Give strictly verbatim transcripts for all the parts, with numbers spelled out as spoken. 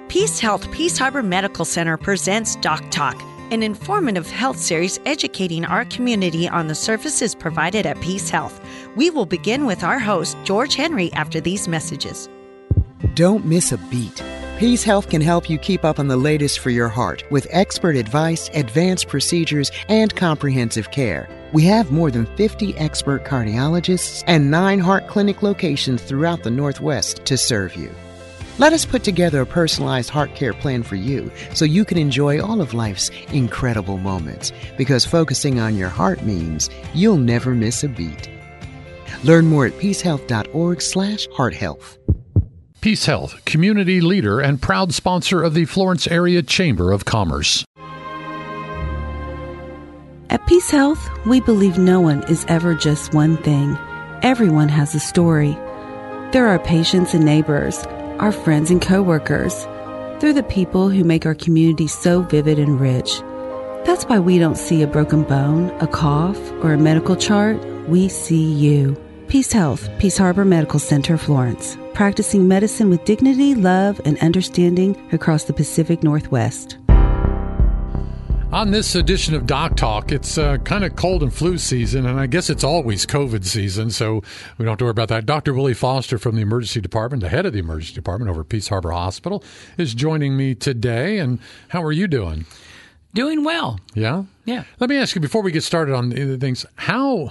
Peace Health Peace Harbor Medical Center presents Doc Talk, an informative health series educating our community on the services provided at Peace Health. We will begin with our host, George Henry, after these messages. Don't miss a beat. Peace Health can help you keep up on the latest for your heart with expert advice, advanced procedures, and comprehensive care. We have more than fifty expert cardiologists and nine heart clinic locations throughout the Northwest to serve you. Let us put together a personalized heart care plan for you so you can enjoy all of life's incredible moments, because focusing on your heart means you'll never miss a beat. Learn more at peacehealth.org slash heart health. Peace Health, community leader and proud sponsor of the Florence Area Chamber of Commerce. At Peace Health, we believe no one is ever just one thing. Everyone has a story. There are patients and neighbors, our friends and coworkers. They're the people who make our community so vivid and rich. That's why we don't see a broken bone, a cough, or a medical chart. We see you. Peace Health, Peace Harbor Medical Center, Florence. Practicing medicine with dignity, love, and understanding across the Pacific Northwest. On this edition of Doc Talk, it's uh, kind of cold and flu season, and I guess it's always COVID season, so we don't have to worry about that. Doctor Willie Foster from the Emergency Department, the head of the Emergency Department over at Peace Harbor Hospital, is joining me today. And how are you doing? Doing well. Yeah? Yeah. Let me ask you, before we get started on the things, how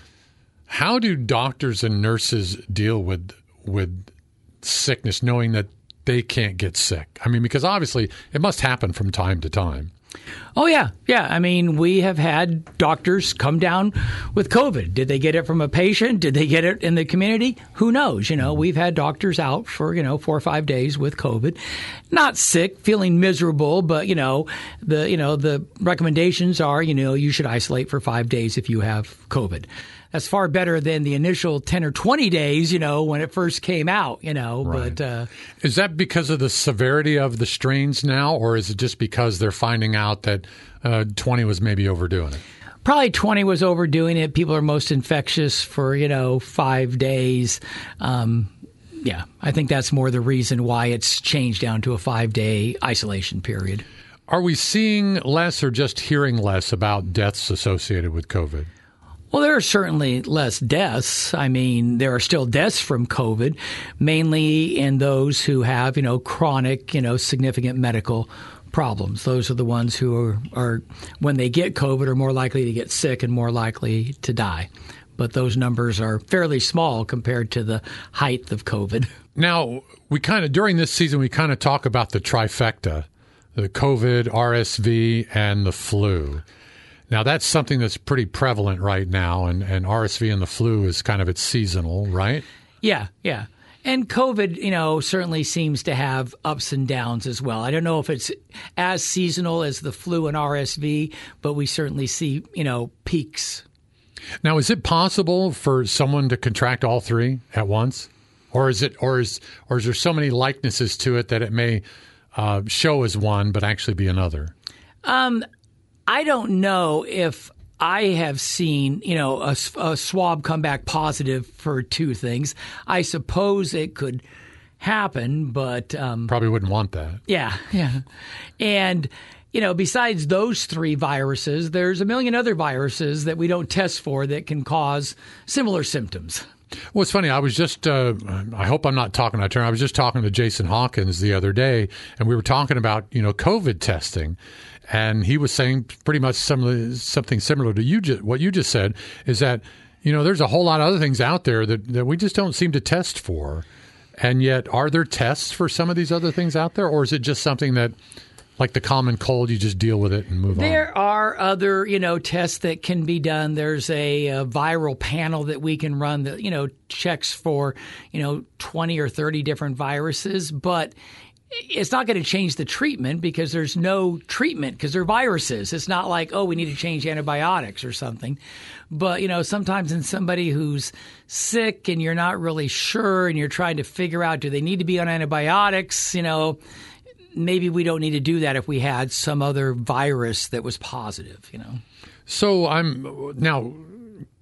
how do doctors and nurses deal with with sickness, knowing that they can't get sick? I mean, because obviously it must happen from time to time. Oh, yeah. Yeah. I mean, we have had doctors come down with COVID. Did they get it from a patient? Did they get it in the community? Who knows? You know, we've had doctors out for, you know, four or five days with COVID. Not sick, feeling miserable, but, you know, the, you know, the recommendations are, you know, you should isolate for five days if you have COVID. That's far better than the initial ten or twenty days, you know, when it first came out, you know. Right. But uh, is that because of the severity of the strains now, or is it just because they're finding out that uh, twenty was maybe overdoing it? Probably twenty was overdoing it. People are most infectious for, you know, five days. Um, yeah, I think that's more the reason why it's changed down to a five-day isolation period. Are we seeing less or just hearing less about deaths associated with COVID? Well, there are certainly less deaths. I mean, there are still deaths from COVID, mainly in those who have, you know, chronic, you know, significant medical problems. Those are the ones who are, are, when they get COVID, are more likely to get sick and more likely to die. But those numbers are fairly small compared to the height of COVID. Now, we kind of, during this season, we kind of talk about the trifecta, the COVID, R S V, and the flu. Now, that's something that's pretty prevalent right now, and, and R S V and the flu is kind of its seasonal, right? Yeah, yeah. And COVID, you know, certainly seems to have ups and downs as well. I don't know if it's as seasonal as the flu and R S V, but we certainly see, you know, peaks. Now, is it possible for someone to contract all three at once? Or is it, or is, or is there so many likenesses to it that it may uh, show as one, but actually be another? Um, I don't know if I have seen, you know, a, a swab come back positive for two things. I suppose it could happen, but um, probably wouldn't want that. Yeah, yeah. And, you know, besides those three viruses, there's a million other viruses that we don't test for that can cause similar symptoms. Well, it's funny. I was just, uh, I hope I'm not talking out of turn. I was just talking to Jason Hawkins the other day, and we were talking about, you know, COVID testing. And he was saying pretty much some, something similar to you. Just, what you just said is that, you know, there's a whole lot of other things out there that, that we just don't seem to test for. And yet, are there tests for some of these other things out there? Or is it just something that, like the common cold, you just deal with it and move there on? There are other, you know, tests that can be done. There's a, a viral panel that we can run that, you know, checks for, you know, twenty or thirty different viruses. But it's not going to change the treatment because there's no treatment because they're viruses. It's not like, oh, we need to change antibiotics or something. But, you know, sometimes in somebody who's sick and you're not really sure and you're trying to figure out, do they need to be on antibiotics? You know, maybe we don't need to do that if we had some other virus that was positive, you know. So I'm now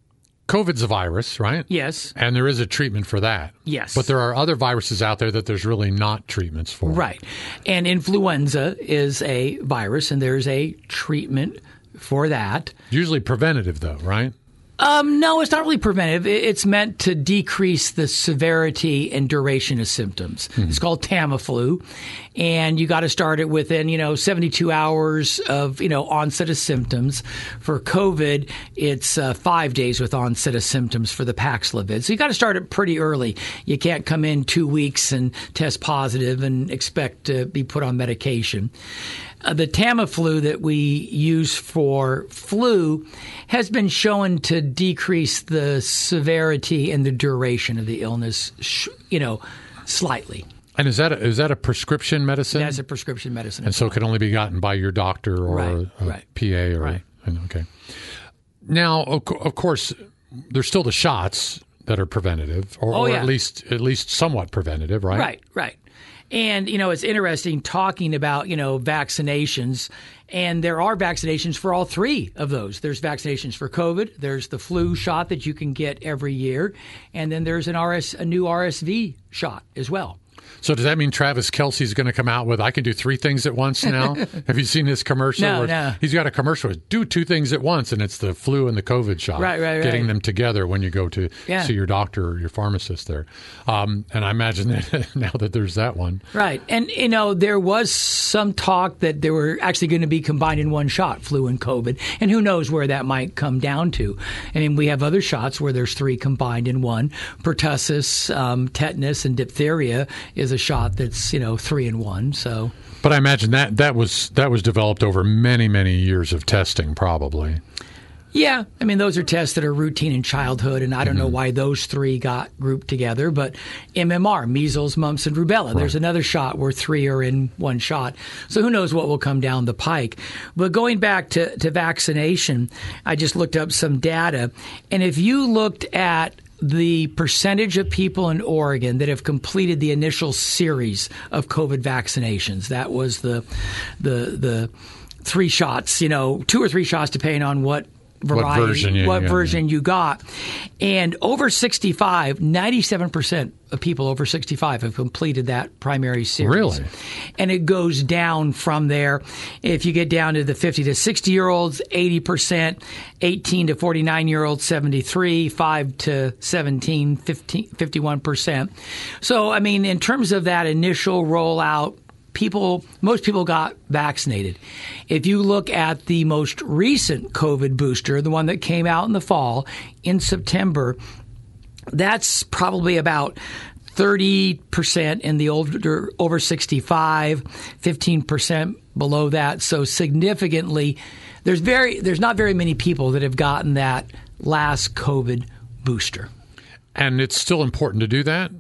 COVID's a virus, right? Yes. And there is a treatment for that. Yes. But there are other viruses out there that there's really not treatments for. Right. And influenza is a virus, and there's a treatment for that. Usually preventative, though, right? Um, no, it's not really preventive. It's meant to decrease the severity and duration of symptoms. Mm-hmm. It's called Tamiflu, and you got to start it within, you know, seventy-two hours of, you know, onset of symptoms. For COVID, it's uh, five days with onset of symptoms for the Paxlovid. So you got to start it pretty early. You can't come in two weeks and test positive and expect to be put on medication. Uh, the Tamiflu that we use for flu has been shown to decrease the severity and the duration of the illness, sh- you know, slightly. And is that a, is that a prescription medicine? That's a prescription medicine. And so it can only be gotten by your doctor or right, a right. P A or right. Okay. Now, of, of course, there's still the shots that are preventative, or, oh, or yeah. at least at least somewhat preventative, right? Right, right. And, you know, it's interesting talking about, you know, vaccinations, and there are vaccinations for all three of those. There's vaccinations for COVID, there's the flu shot that you can get every year, and then there's an R S, a new R S V shot as well. So does that mean Travis Kelce's going to come out with, I can do three things at once now? Have you seen his commercial? No, where no. He's got a commercial with do two things at once, and it's the flu and the COVID shot. Right, right, right. Getting them together when you go to yeah. see your doctor or your pharmacist there. Um, and I imagine that now that there's that one. Right. And, you know, there was some talk that they were actually going to be combined in one shot, flu and COVID. And who knows where that might come down to. I mean, we have other shots where there's three combined in one. Pertussis, um, tetanus, and diphtheria is a shot that's, you know, three in one. So, but I imagine that that was that was developed over many many years of testing, probably. Yeah, I mean those are tests that are routine in childhood, and I don't mm-hmm. know why those three got grouped together. But M M R, measles, mumps, and rubella. Right. There's another shot where three are in one shot. So who knows what will come down the pike? But going back to to vaccination, I just looked up some data, and if you looked at the percentage of people in Oregon that have completed the initial series of COVID vaccinations, that was the the the three shots, you know, two or three shots depending on what variety, what version, you, what yeah, version yeah. you got. And over sixty-five, ninety-seven percent of people over sixty-five have completed that primary series. Really? And it goes down from there. If you get down to the fifty to sixty-year-olds, eighty percent, eighteen to forty-nine-year-olds, seventy-three, five to seventeen, fifteen, fifty-one percent. So, I mean, in terms of that initial rollout, people, most people got vaccinated. If you look at the most recent COVID booster, the one that came out in the fall, in September, that's probably about thirty percent in the older, over sixty-five, fifteen percent below that. So significantly, there's very, there's not very many people that have gotten that last COVID booster. And it's still important to do that?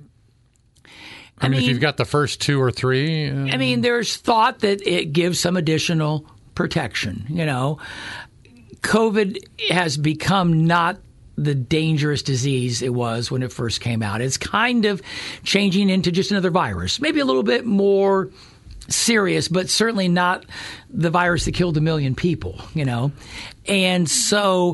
I, I mean, mean, if you've got the first two or three. Uh... I mean, there's thought that it gives some additional protection. You know, COVID has become not the dangerous disease it was when it first came out. It's kind of changing into just another virus, maybe a little bit more serious, but certainly not the virus that killed a million people, you know. And so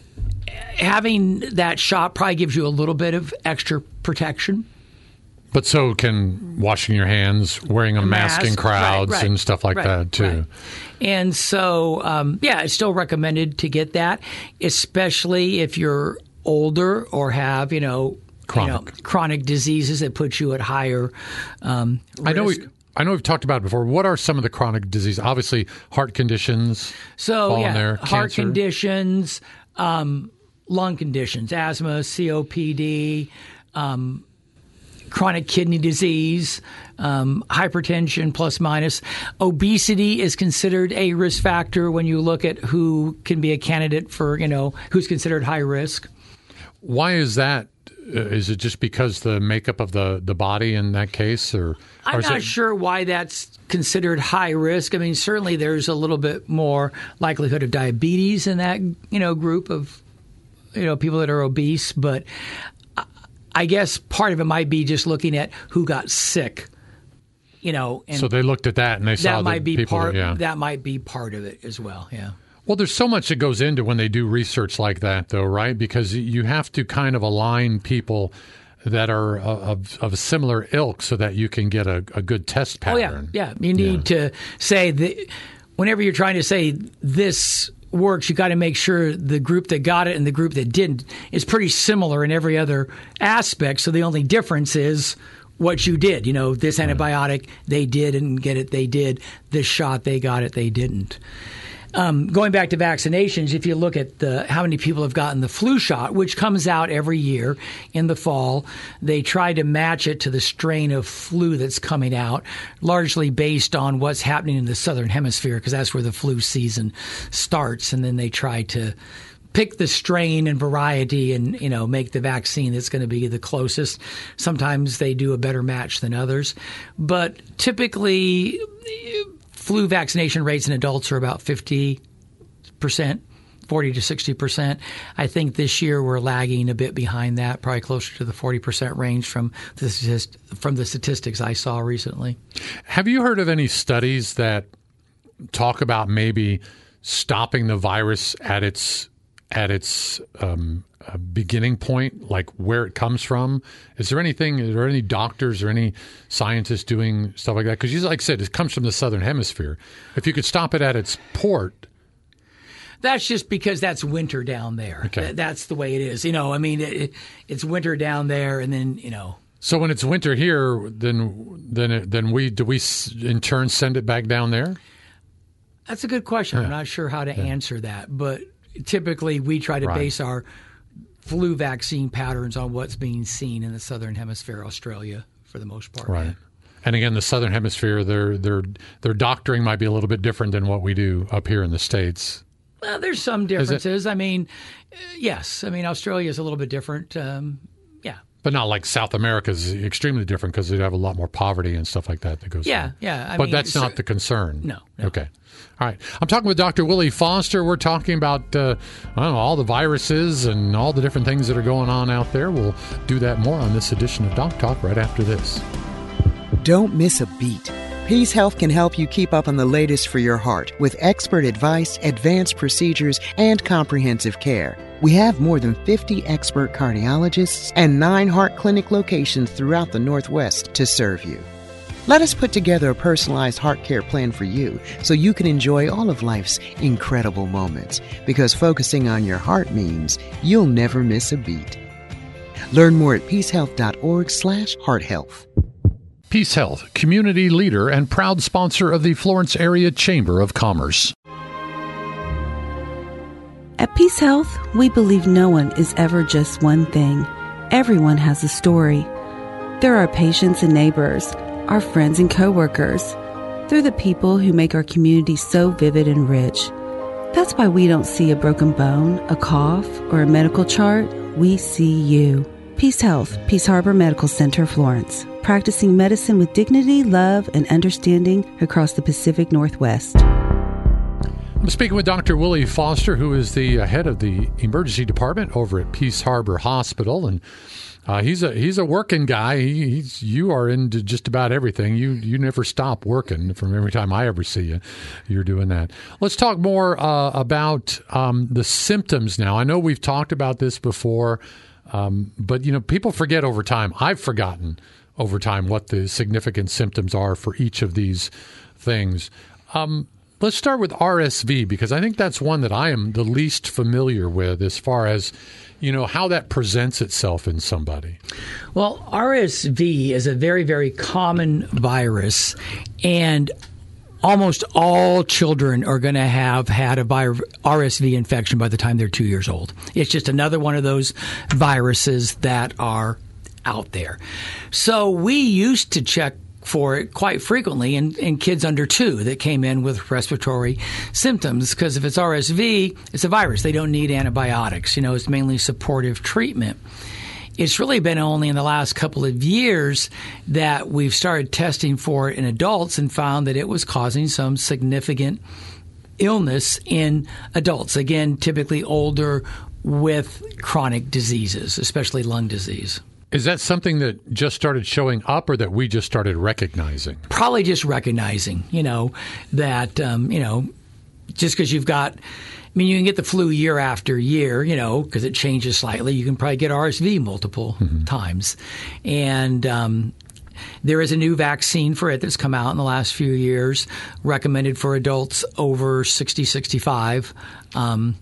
having that shot probably gives you a little bit of extra protection. But so can washing your hands, wearing a, a mask, mask in crowds right, right, and stuff like right, that, too. Right. And so, um, yeah, it's still recommended to get that, especially if you're older or have, you know, chronic, you know, chronic diseases that put you at higher um, risk. I know we, I know we've talked about it before. What are some of the chronic diseases? Obviously, heart conditions so, fall yeah, in there. Heart Cancer. conditions, um, lung conditions, asthma, C O P D, um chronic kidney disease, um, hypertension, plus minus. Obesity is considered a risk factor when you look at who can be a candidate for, you know, who's considered high risk. Why is that? Uh, is it just because the makeup of the, the body in that case? or, I'm or not it... sure why that's considered high risk. I mean, certainly there's a little bit more likelihood of diabetes in that, you know, group of, you know, people that are obese, but I guess part of it might be just looking at who got sick, you know. And so they looked at that and they saw that might be people, part. yeah. That might be part of it as well. Yeah. Well, there's so much that goes into when they do research like that, though, right? Because you have to kind of align people that are of, of a similar ilk so that you can get a, a good test pattern. Oh, yeah. Yeah. You need yeah. to say that whenever you're trying to say this works, you got to make sure the group that got it and the group that didn't is pretty similar in every other aspect. So the only difference is what you did. You know, this antibiotic, they didn't get it, they did. This shot, they got it, they didn't. Um, going back to vaccinations, if you look at the, how many people have gotten the flu shot, which comes out every year in the fall, they try to match it to the strain of flu that's coming out, largely based on what's happening in the southern hemisphere, because that's where the flu season starts. And then they try to pick the strain and variety and, you know, make the vaccine that's going to be the closest. Sometimes they do a better match than others. But typically, flu vaccination rates in adults are about fifty percent, forty to sixty percent. I think this year we're lagging a bit behind that, probably closer to the forty percent range from the, from the statistics I saw recently. Have you heard of any studies that talk about maybe stopping the virus at its at its um, uh, beginning point, like where it comes from? Is there anything, are there any doctors or any scientists doing stuff like that? Because, like I said, it comes from the southern hemisphere. If you could stop it at its port. That's just because that's winter down there. Okay. That's the way it is. You know, I mean, it, it's winter down there, and then, you know. So when it's winter here, then then it, then we do we in turn send it back down there? That's a good question. Yeah. I'm not sure how to yeah. answer that, but typically we try to right. base our flu vaccine patterns on what's being seen in the southern hemisphere, Australia, for the most part. Right. And again, the southern hemisphere, their their their doctoring might be a little bit different than what we do up here in the States. Well, there's some differences. I mean, yes. I mean, Australia is a little bit different. Um, yeah. But not like South America is extremely different because they have a lot more poverty and stuff like that that goes Yeah, on. yeah. I but mean, that's so, not the concern. No, no. Okay. All right. I'm talking with Doctor Willie Foster. We're talking about uh, I don't know, all the viruses and all the different things that are going on out there. We'll do that more on this edition of Doc Talk right after this. Don't miss a beat. Peace Health can help you keep up on the latest for your heart with expert advice, advanced procedures, and comprehensive care. We have more than fifty expert cardiologists and nine heart clinic locations throughout the Northwest to serve you. Let us put together a personalized heart care plan for you so you can enjoy all of life's incredible moments, because focusing on your heart means you'll never miss a beat. Learn more at peacehealth.org slash heart health. Peace Health, community leader and proud sponsor of the Florence Area Chamber of Commerce. At Peace Health, we believe no one is ever just one thing. Everyone has a story. There are patients and neighbors, our friends and coworkers. They're the people who make our community so vivid and rich. That's why we don't see a broken bone, a cough, or a medical chart. We see you. Peace Health, Peace Harbor Medical Center, Florence. Practicing medicine with dignity, love, and understanding across the Pacific Northwest. I'm speaking with Doctor Willie Foster, who is the head of the emergency department over at Peace Harbor Hospital, and uh, he's a he's a working guy. He, he's you are into just about everything. You you never stop working. From every time I ever see you, you're doing that. Let's talk more uh, about um, the symptoms now. I know we've talked about this before, um, but you know people forget over time. I've forgotten over time what the significant symptoms are for each of these things. Um, let's start with R S V, because I think that's one that I am the least familiar with as far as, you know, how that presents itself in somebody. Well, R S V is a very, very common virus, and almost all children are going to have had a vir- R S V infection by the time they're two years old. It's just another one of those viruses that are out there. So we used to check for it quite frequently in, in kids under two that came in with respiratory symptoms, because if it's R S V, it's a virus. They don't need antibiotics. You know, it's mainly supportive treatment. It's really been only in the last couple of years that we've started testing for it in adults and found that it was causing some significant illness in adults. Again, typically older with chronic diseases, especially lung disease. Is that something that just started showing up, or that we just started recognizing? Probably just recognizing, you know, that, um, you know, just because you've got, I mean, you can get the flu year after year, you know, because it changes slightly. You can probably get R S V multiple mm-hmm. times. And um, there is a new vaccine for it that's come out in the last few years, recommended for adults over sixty, sixty-five. Um,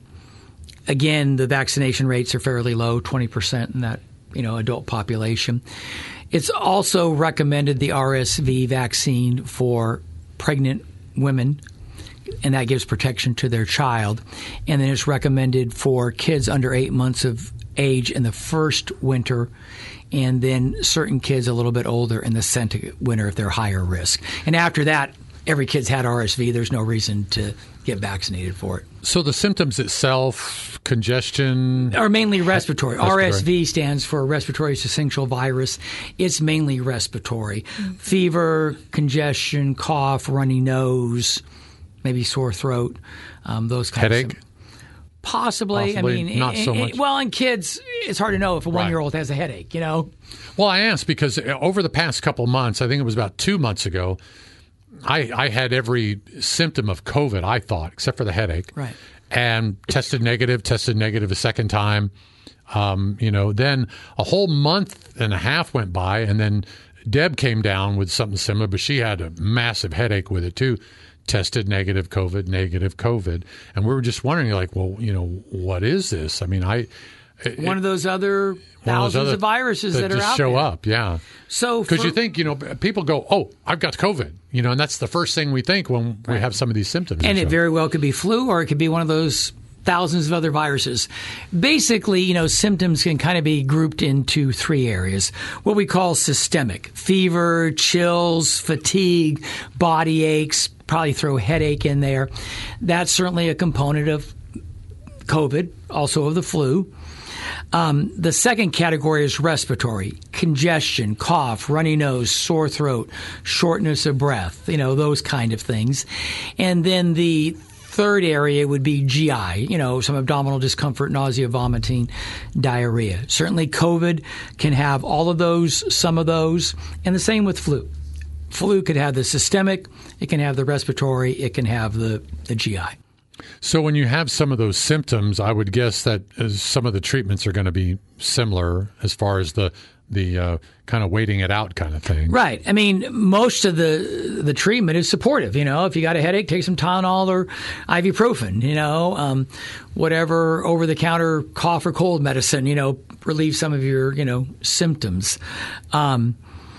again, the vaccination rates are fairly low, twenty percent in that, you know, adult population. It's also recommended the R S V vaccine for pregnant women, and that gives protection to their child. And then it's recommended for kids under eight months of age in the first winter, and then certain kids a little bit older in the second winter if they're higher risk. And after that, every kid's had R S V. There's no reason to get vaccinated for it. So the symptoms itself, congestion? Are mainly respiratory. respiratory. R S V stands for respiratory syncytial virus. It's mainly respiratory. Mm-hmm. Fever, congestion, cough, runny nose, maybe sore throat, um, those kinds Headache? of Headache? Possibly. Possibly. I mean, not it, so it, much. Well, in kids, it's hard to know if a Right. one-year-old has a headache, you know? Well, I asked because over the past couple months, I think it was about two months ago, I, I had every symptom of COVID, I thought, except for the headache. Right. And tested negative, tested negative a second time. Um, you know, then a whole month and a half went by, and then Deb came down with something similar, but she had a massive headache with it too. Tested negative COVID, negative COVID. And we were just wondering, like, well, you know, what is this? I mean, I... It, one of those other thousands of, other of viruses that, that are just out show there. up, yeah. So because you think, you know, people go, oh, I've got COVID, you know, and that's the first thing we think when we have some of these symptoms. And so. it very well could be flu, or it could be one of those thousands of other viruses. Basically, you know, symptoms can kind of be grouped into three areas. What we call systemic: fever, chills, fatigue, body aches, probably throw headache in there. That's certainly a component of COVID, also of the flu. Um, the second category is respiratory: congestion, cough, runny nose, sore throat, shortness of breath, you know, those kind of things. And then the third area would be G I, you know, some abdominal discomfort, nausea, vomiting, diarrhea. Certainly COVID can have all of those, some of those, and the same with flu. Flu could have the systemic, it can have the respiratory, it can have the, the G I. So when you have some of those symptoms, I would guess that uh, some of the treatments are going to be similar as far as the the uh, kind of waiting it out kind of thing. Right. I mean, most of the the treatment is supportive. You know, if you got a headache, take some Tylenol or ibuprofen, you know, um, whatever over-the-counter cough or cold medicine, you know, relieve some of your, you know, symptoms. Um,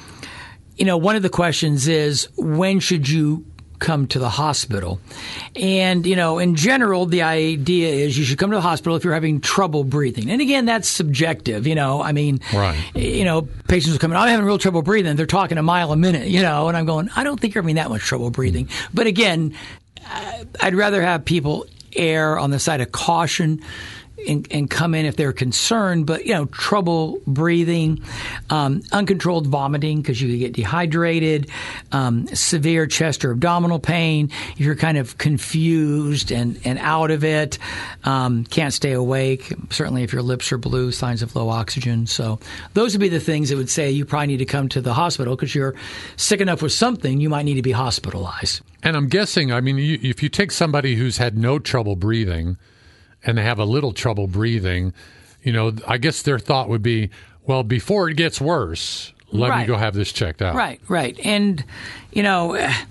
you know, one of the questions is, when should you come to the hospital? And, you know, in general, the idea is you should come to the hospital if you're having trouble breathing. And again, that's subjective, you know. I mean, right. you know, patients will come in, I'm having real trouble breathing. They're talking a mile a minute, you know, and I'm going, I don't think you're having that much trouble breathing. But again, I'd rather have people err on the side of caution and, and come in if they're concerned, but, you know, trouble breathing, um, uncontrolled vomiting because you get dehydrated, um, severe chest or abdominal pain, if you're kind of confused and, and out of it, um, can't stay awake, certainly if your lips are blue, signs of low oxygen. So those would be the things that would say you probably need to come to the hospital because you're sick enough with something, you might need to be hospitalized. And I'm guessing, I mean, you, if you take somebody who's had no trouble breathing and they have a little trouble breathing, you know, I guess their thought would be, well, before it gets worse, let right. me go have this checked out. Right, right. And, you know,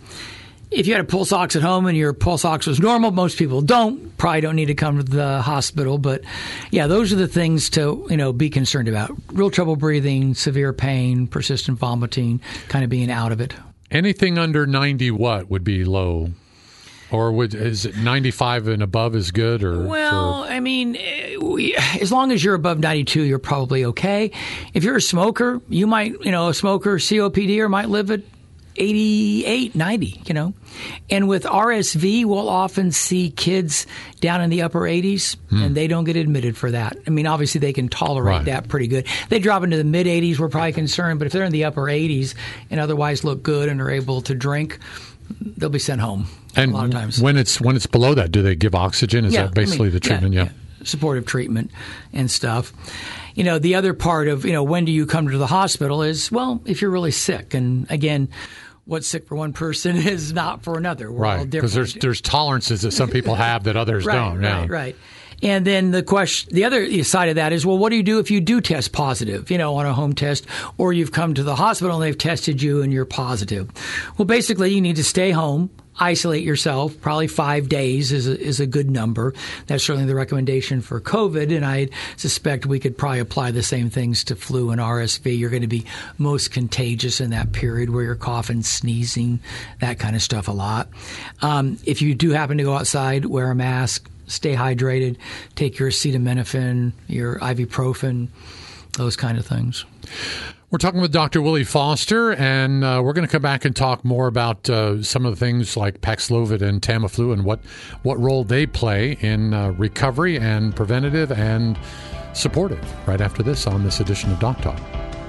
if you had a pulse ox at home and your pulse ox was normal, most people don't, probably don't need to come to the hospital. But, yeah, those are the things to, you know, be concerned about. Real trouble breathing, severe pain, persistent vomiting, kind of being out of it. Anything under ninety what would be low? Or would, is it ninety-five and above is good? Or well, for... I mean, we, as long as you're above ninety-two, you're probably okay. If you're a smoker, you might, you know, a smoker, C O P D, or might live at eighty-eight, ninety, you know. And with R S V, we'll often see kids down in the upper eighties, hmm. and they don't get admitted for that. I mean, obviously, they can tolerate right. that pretty good. They drop into the mid eighties, we're probably concerned. But if they're in the upper eighties and otherwise look good and are able to drink, they'll be sent home. And a lot of times. when it's when it's below that, do they give oxygen? Is yeah, that basically I mean, the treatment? Yeah, yeah. yeah, supportive treatment and stuff. You know, the other part of, you know, when do you come to the hospital is, well, if you're really sick. And again, what's sick for one person is not for another. We're all right, different. because there's there's tolerances that some people have that others right, don't. Right, yeah. right. And then the question, the other side of that is, well, what do you do if you do test positive, you know, on a home test, or you've come to the hospital and they've tested you and you're positive? Well, basically, you need to stay home, isolate yourself. Probably five days is a, is a good number. That's certainly the recommendation for COVID, and I suspect we could probably apply the same things to flu and R S V. You're going to be most contagious in that period where you're coughing, sneezing, that kind of stuff a lot. Um, if you do happen to go outside, wear a mask. Stay hydrated, take your acetaminophen, your ibuprofen, those kind of things. We're talking with Doctor Willie Foster, and uh, we're going to come back and talk more about uh, some of the things like Paxlovid and Tamiflu and what, what role they play in uh, recovery and preventative and supportive right after this on this edition of Doc Talk.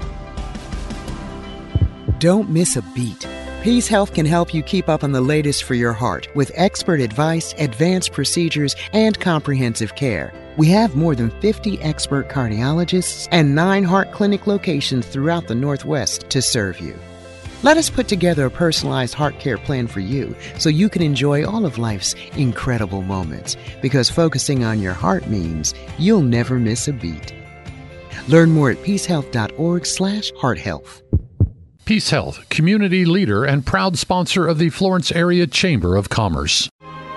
Don't miss a beat. Peace Health can help you keep up on the latest for your heart with expert advice, advanced procedures, and comprehensive care. We have more than fifty expert cardiologists and nine heart clinic locations throughout the Northwest to serve you. Let us put together a personalized heart care plan for you so you can enjoy all of life's incredible moments, because focusing on your heart means you'll never miss a beat. Learn more at peacehealth.org slash heart health. Peace Health, community leader and proud sponsor of the Florence Area Chamber of Commerce.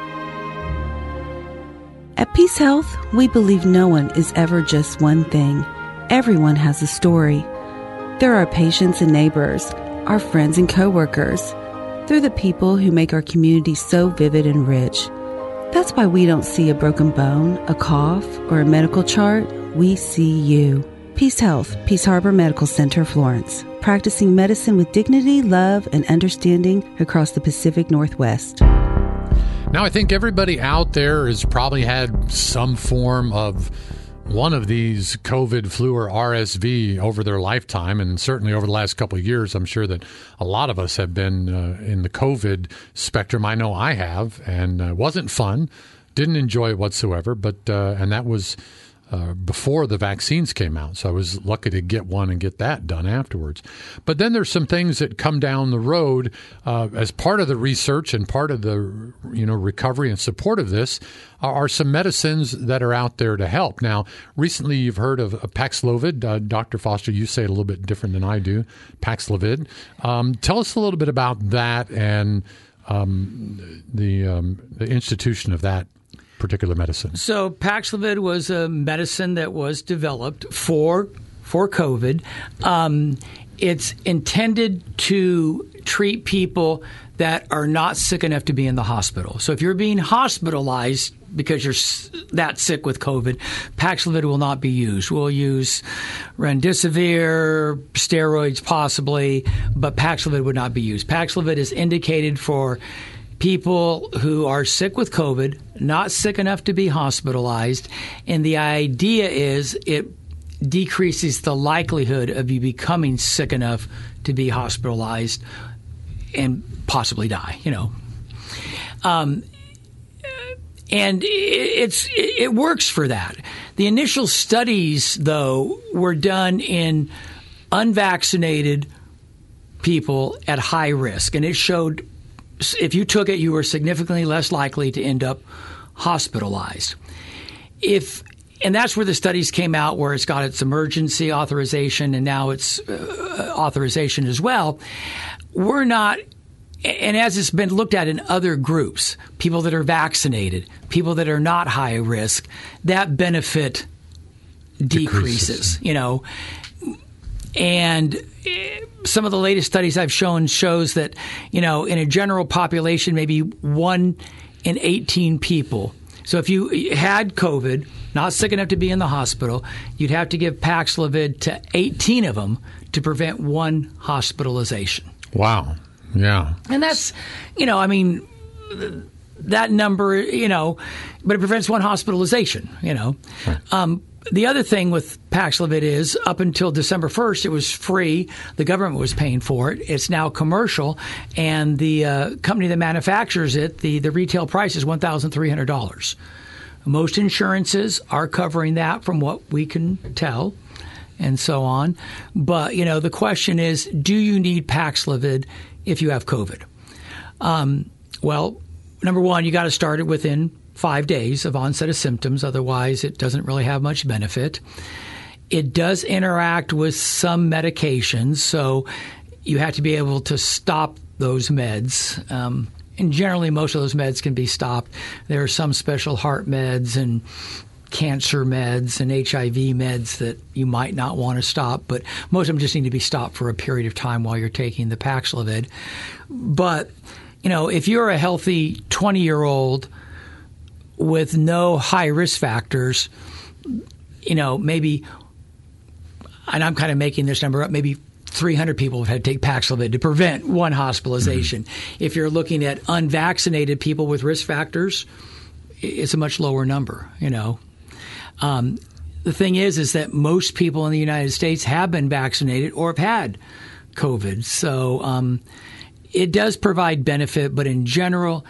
At Peace Health, we believe no one is ever just one thing. Everyone has a story. They're our patients and neighbors, our friends and coworkers. They're the people who make our community so vivid and rich. That's why we don't see a broken bone, a cough, or a medical chart. We see you. Peace Health, Peace Harbor Medical Center, Florence. Practicing medicine with dignity, love, and understanding across the Pacific Northwest. Now, I think everybody out there has probably had some form of one of these COVID, flu, or R S V over their lifetime, and certainly over the last couple of years, I'm sure that a lot of us have been uh, in the COVID spectrum. I know I have, and it uh, wasn't fun, didn't enjoy it whatsoever, but uh, and that was Uh, before the vaccines came out. So I was lucky to get one and get that done afterwards. But then there's some things that come down the road uh, as part of the research and part of the you know recovery and support of this are, are some medicines that are out there to help. Now, recently you've heard of, of Paxlovid. Uh, Doctor Foster, you say it a little bit different than I do, Paxlovid. Um, tell us a little bit about that and um, the, um, the institution of that particular medicine. So Paxlovid was a medicine that was developed for for COVID. Um, it's intended to treat people that are not sick enough to be in the hospital. So if you're being hospitalized because you're that sick with COVID, Paxlovid will not be used. We'll use remdesivir, steroids possibly, but Paxlovid would not be used. Paxlovid is indicated for people who are sick with COVID, not sick enough to be hospitalized, and the idea is it decreases the likelihood of you becoming sick enough to be hospitalized and possibly die, you know. Um, and it's it works for that. The initial studies, though, were done in unvaccinated people at high risk, and it showed if you took it, you were significantly less likely to end up hospitalized. If and that's where the studies came out, where it's got its emergency authorization and now its uh, authorization as well. We're not, and as it's been looked at in other groups, people that are vaccinated, people that are not high risk, that benefit decreases, decreases. you know. And some of the latest studies I've shown shows that, you know, in a general population, maybe one in eighteen people. So if you had COVID, not sick enough to be in the hospital, you'd have to give Paxlovid to eighteen of them to prevent one hospitalization. Wow. Yeah. And that's, you know, I mean, that number, you know, but it prevents one hospitalization, you know. Right. Um, The other thing with Paxlovid is up until December first, it was free. The government was paying for it. It's now commercial, and the uh, company that manufactures it, the, the retail price is one thousand three hundred dollars. Most insurances are covering that from what we can tell. and so on. But, you know, the question is, do you need Paxlovid if you have COVID? Um, well, number one, you got to start it within five days of onset of symptoms. Otherwise, it doesn't really have much benefit. It does interact with some medications, so you have to be able to stop those meds. Um, and generally, most of those meds can be stopped. There are some special heart meds and cancer meds and H I V meds that you might not want to stop, but most of them just need to be stopped for a period of time while you're taking the Paxlovid. But, you know, if you're a healthy twenty-year-old with no high risk factors, you know, maybe, and I'm kind of making this number up, maybe three hundred people have had to take Paxlovid to prevent one hospitalization. Mm-hmm. If you're looking at unvaccinated people with risk factors, it's a much lower number, you know. Um, the thing is, is that most people in the United States have been vaccinated or have had COVID. So um, it does provide benefit, but in general,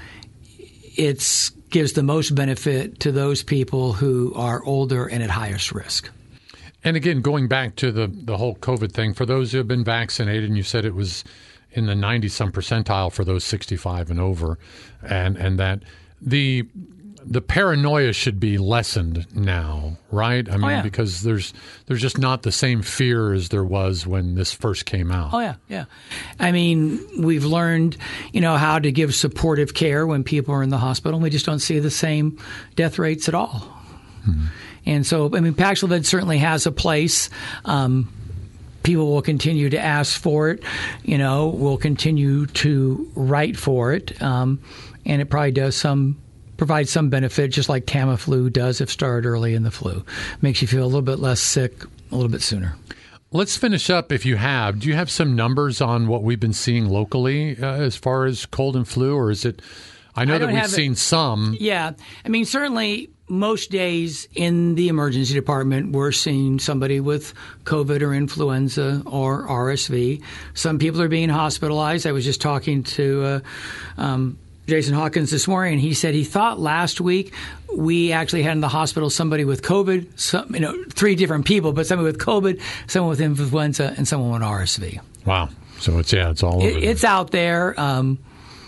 it gives the most benefit to those people who are older and at highest risk. And again, going back to the, the whole COVID thing, for those who have been vaccinated, and you said it was in the ninety-some percentile for those sixty-five and over, and, and that the the paranoia should be lessened now, right? I mean, oh, yeah. because there's there's just not the same fear as there was when this first came out. Oh, yeah, yeah. I mean, we've learned, you know, how to give supportive care when people are in the hospital. We just don't see the same death rates at all. Mm-hmm. And so, I mean, Paxlovid certainly has a place. Um, people will continue to ask for it. You know, we'll continue to write for it. Um, and it probably does some provide some benefit, just like Tamiflu does if started early in the flu. Makes you feel a little bit less sick a little bit sooner. Let's finish up if you have. Do you have some numbers on what we've been seeing locally uh, as far as cold and flu, or is it – I know I that we've seen it. some. Yeah. I mean, certainly most days in the emergency department, we're seeing somebody with COVID or influenza or R S V. Some people are being hospitalized. I was just talking to uh, um, Jason Hawkins this morning, and he said he thought last week we actually had in the hospital somebody with COVID, some, you know, three different people, but somebody with COVID, someone with influenza, and someone with R S V. Wow. So it's, yeah, it's all over. It, it's out there. Um,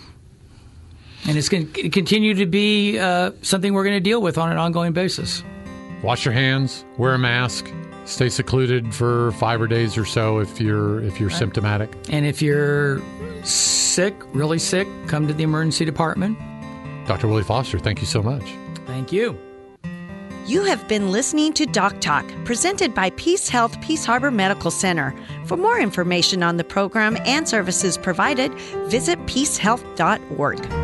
And it's going to continue to be uh, something we're going to deal with on an ongoing basis. Wash your hands, wear a mask, stay secluded for five or days or so if you're if you're right. symptomatic. And if you're sick, really sick, come to the emergency department. Doctor Willie Foster, thank you so much. Thank you. You have been listening to Doc Talk, presented by Peace Health Peace Harbor Medical Center. For more information on the program and services provided, visit peace health dot org.